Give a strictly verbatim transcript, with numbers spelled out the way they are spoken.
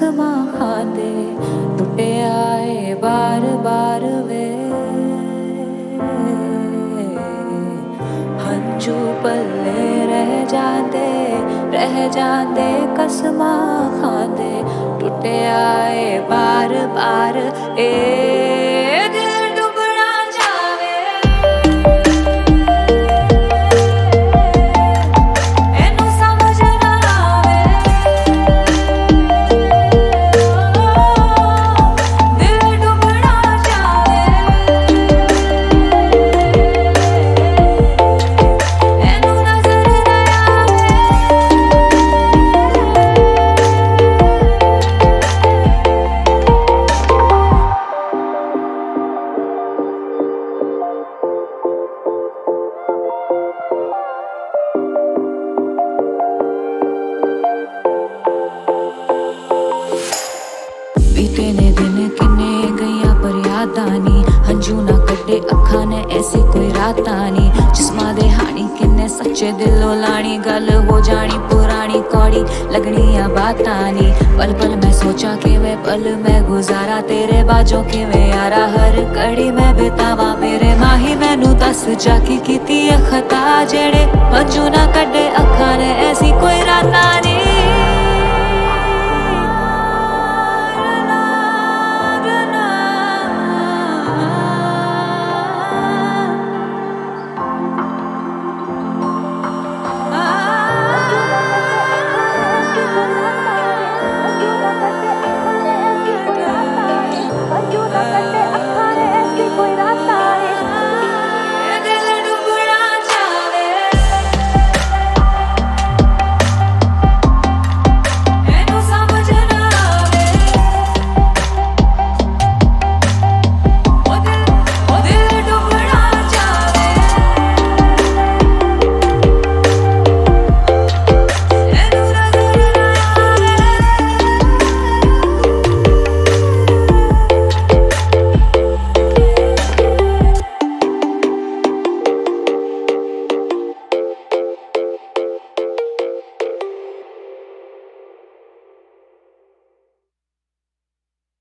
कसमां खांदे टुटिया ए बार बार वे हंजू पल्ले रह जाते रह जाते कसमां खांदे टुटिया ए बार बार ए बीते ने दिन किन्ने गईयां पर यादां नी हंजू ना कड्डे अखां ने ऐसी कोई रातां नी जिस्मां दे हानी किन्ने सच्चे दिलों लानी गल हो जानी पुरानी कौड़ी लगनियां बातां नी पल पल मैं सोचा कि मैं पल मैं गुजारा तेरे बाजों किवें यारा हर घड़ी मैं बितावा मेरे माही मैनू दस जा की कीती है खता जेड़े हंजू ना कड्डे अखां ने ऐसी कोई रातां नी।